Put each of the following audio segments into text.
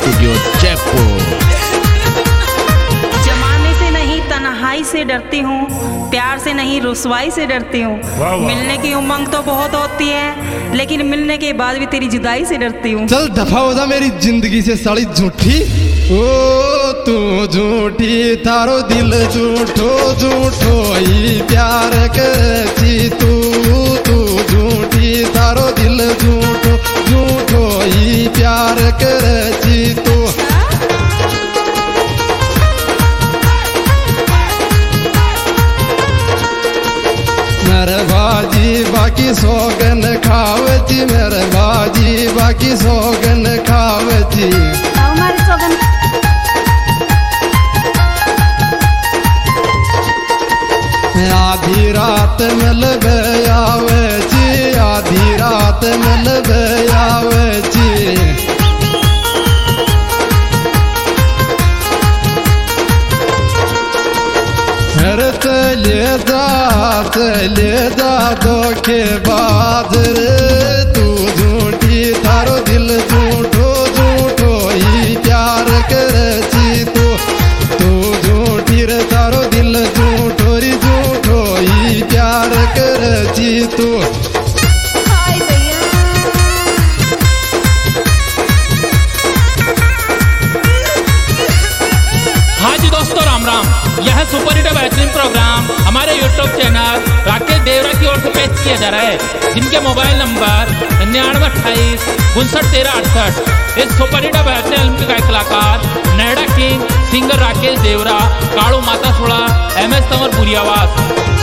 Studio Jaipur. जमाने से नहीं तन्हाई से डरती हूँ, प्यार से नहीं रुसवाई से डरती हूँ। मिलने की उमंग तो बहुत होती है, लेकिन मिलने के बाद भी तेरी जुदाई से डरती हूँ। चल दफा हो जा मेरी जिंदगी से साली झूठी। ओ तू झूठी थारो दिल झूठो झूठो ही प्यार करती तू झूठी थारो दिल झूठो झूठो ही प्यार करती तू। मेरे बाजी बाकी सोगन खावती, मेरे बाजी बाकी सोगन खावती। आधी रात मिल गयावे जी, आधी रात मिल गयावे जी। फिर चले जा धोखे बाद रे तू झूठी थारो दिल झूठो झूठो ही प्यार करती तू झूठी रे थारो दिल झूठो री झूठो ही प्यार करती तू। हाँ जी दोस्तों, राम राम। यह सुपर हिट बेहतरीन प्रोग्राम हमारे यूट्यूब चैनल राकेश देवरा की ओर से पेश किया जा रहा है, जिनके मोबाइल नंबर 9928 591368। इस सुपर हिट बेहतरीन फिल्म के गायक कलाकार नैडा किंग, सिंगर राकेश देवरा, काड़ू माता सोड़ा, MS तंवरपुरी आवाज।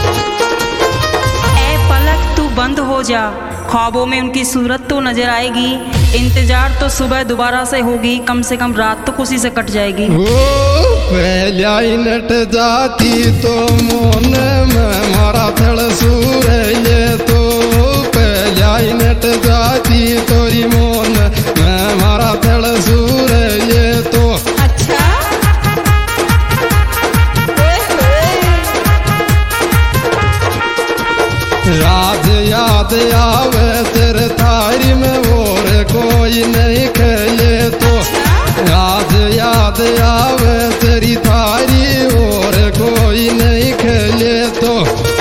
ऐ पलक तू बंद हो जा, ख्वाबों में उनकी सूरत तो नजर आएगी। इंतजार तो सुबह दोबारा से होगी, कम से कम रात तो खुशी से कट जाएगी। पहला नट जाती तो मोन में मारा थड़ सूरज तो पहला नट जाती तोरी मोन में मारा थड़ सूरज तो। अच्छा याद आवे तेरे थारी में और कोई नहीं खेले तो। याद आवे तेरी थारी और कोई नहीं खेले तो।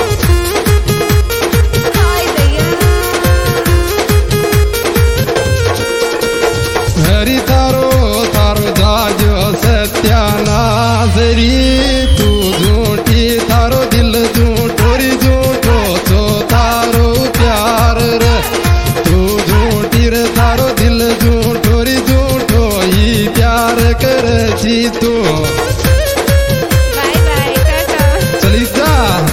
हरी तारो जाजो सत्यानाश री तू झूठी थारो दिल झूठो री झूठो तो तारो प्यार रे तू झूठी रे थारो दिल झूठो री झूठो ही प्यार करती तू। चली जा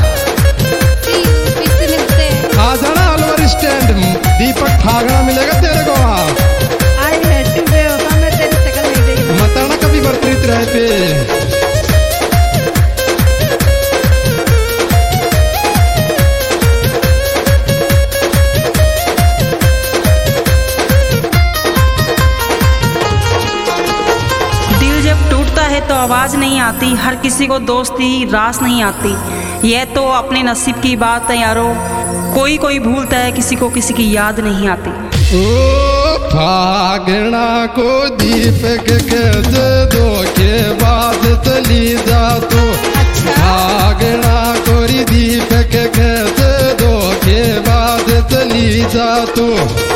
आ जाना अलवर स्टैंड, दीपक ठागड़ा मिलेगा तेरे को वहाँ। बताना कभी बरतरीत रहे पे। तो आवाज नहीं आती, हर किसी को दोस्ती रास नहीं आती। यह तो अपने नसीब की बात है यारो, कोई कोई भूलता है, किसी को किसी की याद नहीं आती। ओ फागणा को दीपक के दो के बाद चली जा तू। फागणा को दीपक के दो के बाद चली जा तू।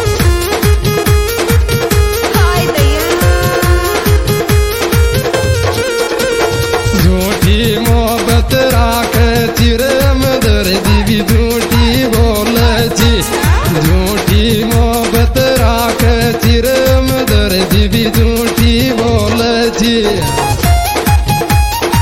मोहब्बत राख चिरम दर्दी भी झूठी बोले जी, झूठी मोहब्बत राख चिरम दर्दी भी झूठी बोले जी।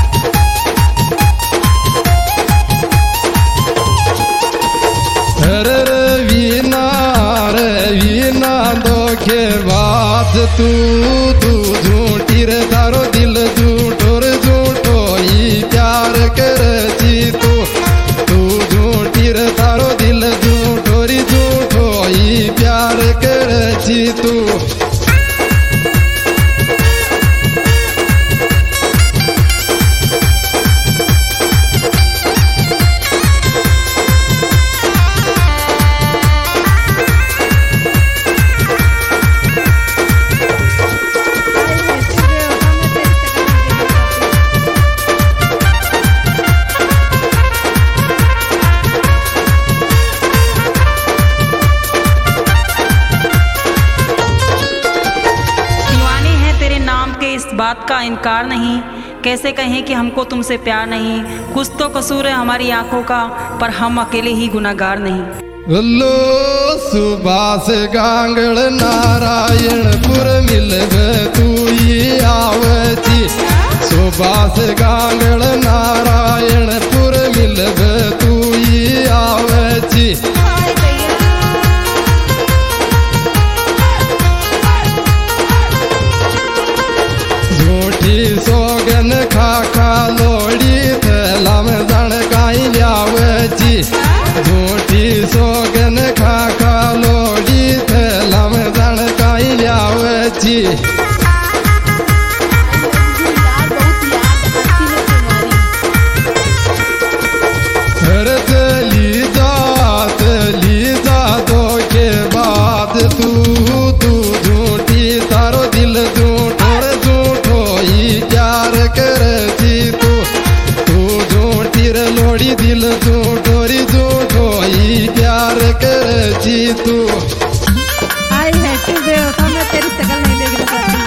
के इस बात का इनकार नहीं, कैसे कहें कि हमको तुमसे प्यार नहीं। कुछ तो कसूर है हमारी आंखों का, पर हम अकेले ही गुनाहगार नहीं। लो सुबास गांगड़ नारायणपुर मिलवे तू ही आवची। सुबास गांगड़ नारायणपुर मिलवे तू ही आवची। झूठी सोगन खा खा लोड़ी थैला में जण काई ल्यावची। झूठी सोगन खा खा लोड़ी थैला में जण काई ल्यावची। तू झूठी तारो दिल झूठो रे झूठो ही प्यार करती। तू झूठी रे लोड़ी दिल झूठो री झूठो ही प्यार करती। तू आई है तू बेवफा, मैं तेरी शक्ल नहीं देख रहा।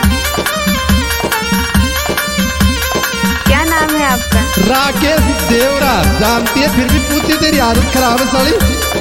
क्या नाम है आपका? राकेश देवरा। जानती है फिर भी पूछती, तेरी आदत खराब है साली।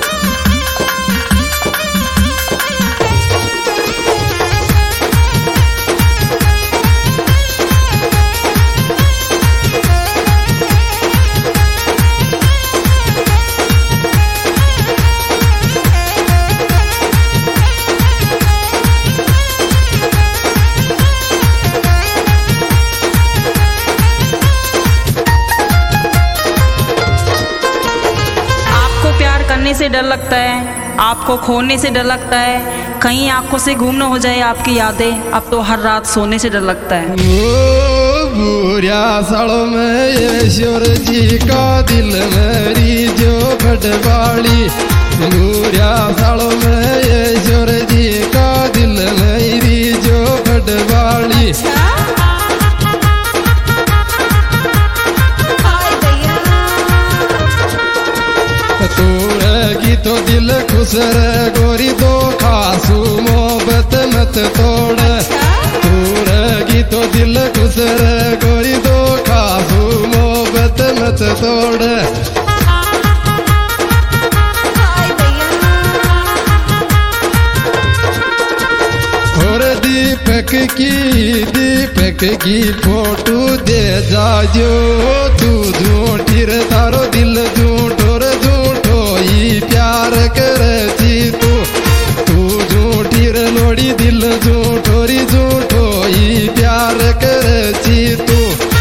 करने से डर लगता है, आपको खोने से डर लगता है, कहीं आंखों से गुम न हो जाए आपकी यादें। अब तो हर रात सोने से डर लगता है। ओ बुरा सालों में ईश्वर जी का दिल मेरी जो फटवाली। बुरा सालों में ईश्वर जी का दिल मेरी जो फटवाली। तोड़ेगी तो दिल खुश रे गोरी, दो खासू मोहब्बत मत तोड़। तोड़ेगी तो दिल खुश रे गोरी, दो खासू मोहब्बत मत तोड़। और दीपक की फोटो दे जाजो। तू झूठी रे तारो दिल झूठो रे झूठो ही प्यार करती। तू झूठी रे लोड़ी दिल झूठो री झूठो ही प्यार करती। तू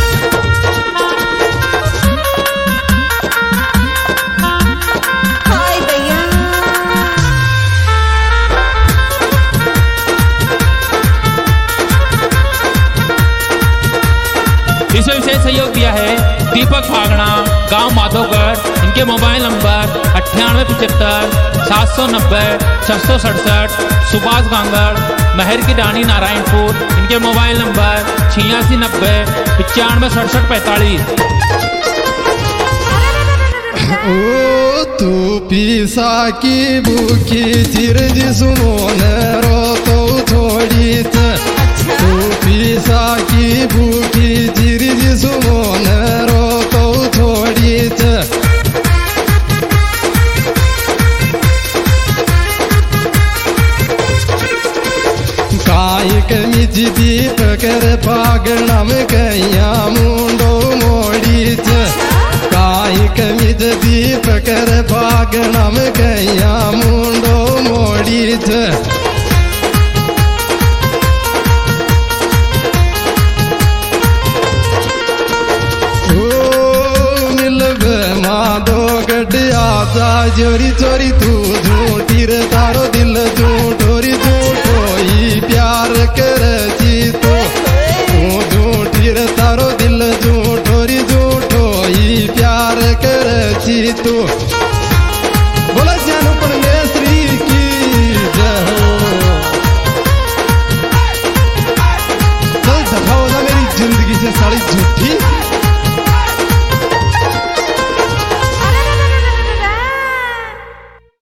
इसे विशेष सहयोग दिया है दीपक फागड़ा, गांव माधोगढ़। इनके मोबाइल नंबर 9875 790 667। सुभाष गांगड़, महर की डानी, नारायणपुर। इनके मोबाइल नंबर 8690 95 67 45। ओ तू पीसा की भूखी चिरज सुमोन रो तो थोड़ी। तू पीसा की भूखी चिरज सुमोन रो तो थोड़ी। काई कमीज दीपक रे पागणा में कैया मुंडो मोड़ी। काई कमीज दीपक रे पागणा में कैया मुंडो मोड़ी। जोरी चोरी तू झूठी रे तारो दिल झूठो री झूठो ही प्यार करती। तू झूठी रे तारो दिल झूठो री झूठो ही प्यार करती। तू बोला जानू पण